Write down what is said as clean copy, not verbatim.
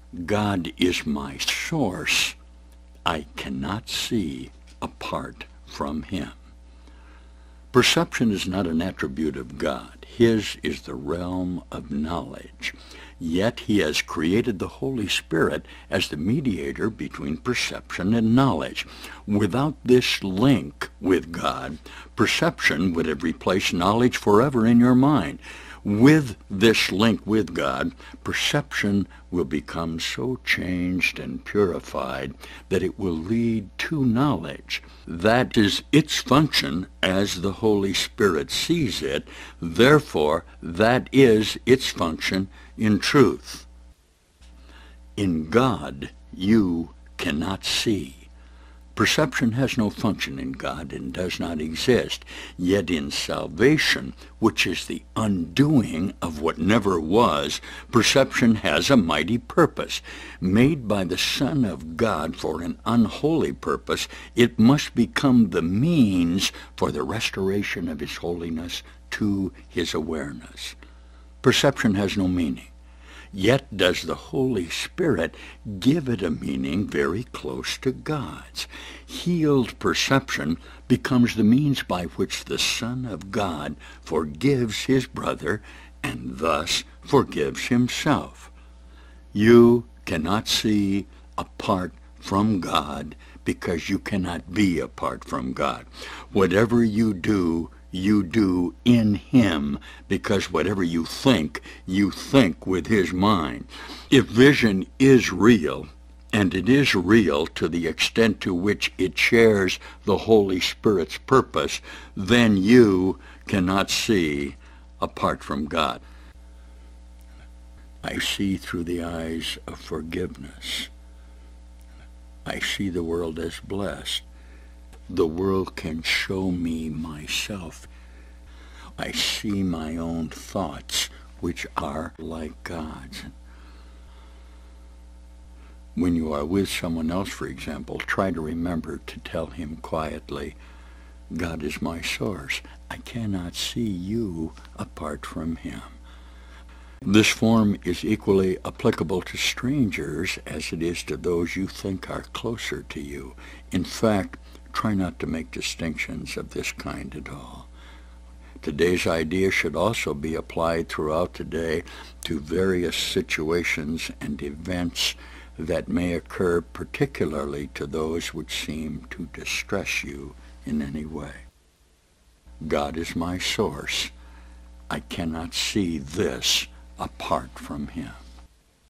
God is my source. I cannot see apart from him. Perception is not an attribute of God. His is the realm of knowledge. Yet he has created the Holy Spirit as the mediator between perception and knowledge. Without this link with God, perception would have replaced knowledge forever in your mind. With this link with God, perception will become so changed and purified that it will lead to knowledge. That is its function as the Holy Spirit sees it. Therefore, that is its function in truth. In God, you cannot see. Perception has no function in God and does not exist. Yet in salvation, which is the undoing of what never was, perception has a mighty purpose. Made by the Son of God for an unholy purpose, it must become the means for the restoration of his holiness to his awareness. Perception has no meaning. Yet does the Holy Spirit give it a meaning very close to God's. Healed perception becomes the means by which the Son of God forgives his brother and thus forgives himself. You cannot see apart from God because you cannot be apart from God. Whatever you do in him, because whatever you think with his mind. If vision is real, and it is real to the extent to which it shares the Holy Spirit's purpose, then you cannot see apart from God. I see through the eyes of forgiveness. I see the world as blessed. The world can show me myself. I see my own thoughts, which are like God's. When you are with someone else, for example, try to remember to tell him quietly, God is my source. I cannot see you apart from him. This form is equally applicable to strangers as it is to those you think are closer to you. In fact, try not to make distinctions of this kind at all. Today's idea should also be applied throughout the day to various situations and events that may occur, particularly to those which seem to distress you in any way. God is my source. I cannot see this apart from him.